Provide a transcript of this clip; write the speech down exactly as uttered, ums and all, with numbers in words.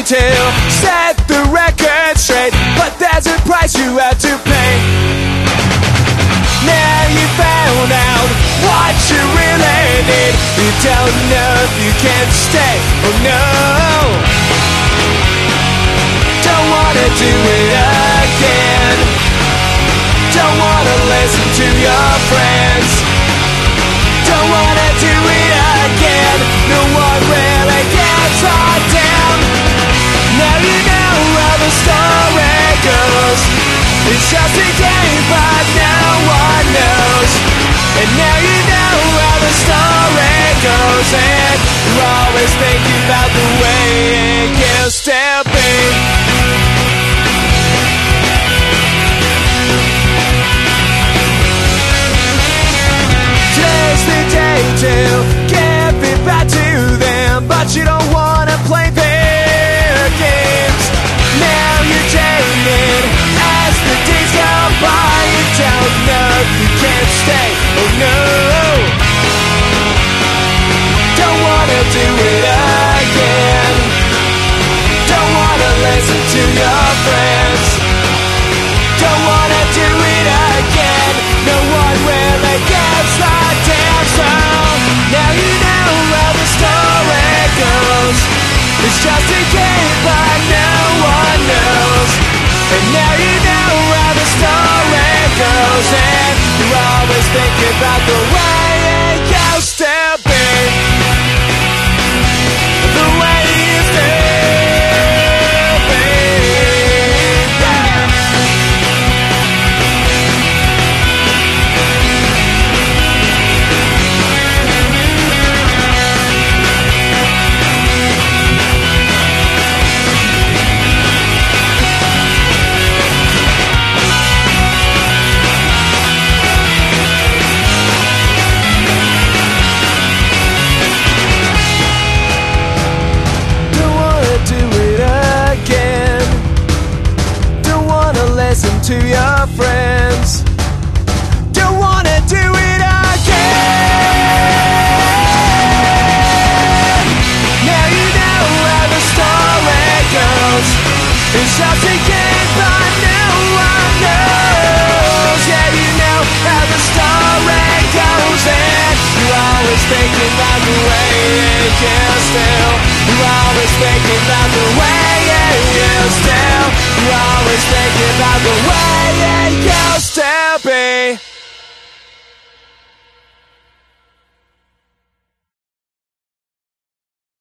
to set the record straight, but there's a price you have to pay. Now you found out what you really need. You don't know if you can stay. Oh no, don't wanna do it again. Don't wanna listen to your friends. Don't wanna do it again. No one really gets on down. Now you know how the story goes. It's just a game but no one knows. And now you know how the story goes. And you're always thinking about the way it used to be. Today's the day to give it back to them, but you don't wanna play their games. Now you're jaded as the days go by. You don't know if you can't stay. Oh no, don't wanna do it again. Don't wanna listen to your friends. Don't wanna do it again. No one really gets the damn song. Now you know how the story goes. It's just a game but no one knows. And now you know how the story goes. And you're always thinking about the way it used to be. The way it used to be. Yeah. Listen to your friends. Don't wanna do it again. Now you know how the story goes. It's just a game but no one knows. Yeah, you know how the story goes. And you're always thinking about the way it used to. You're always thinking about the way it used to. You're always thinking about the way it goes.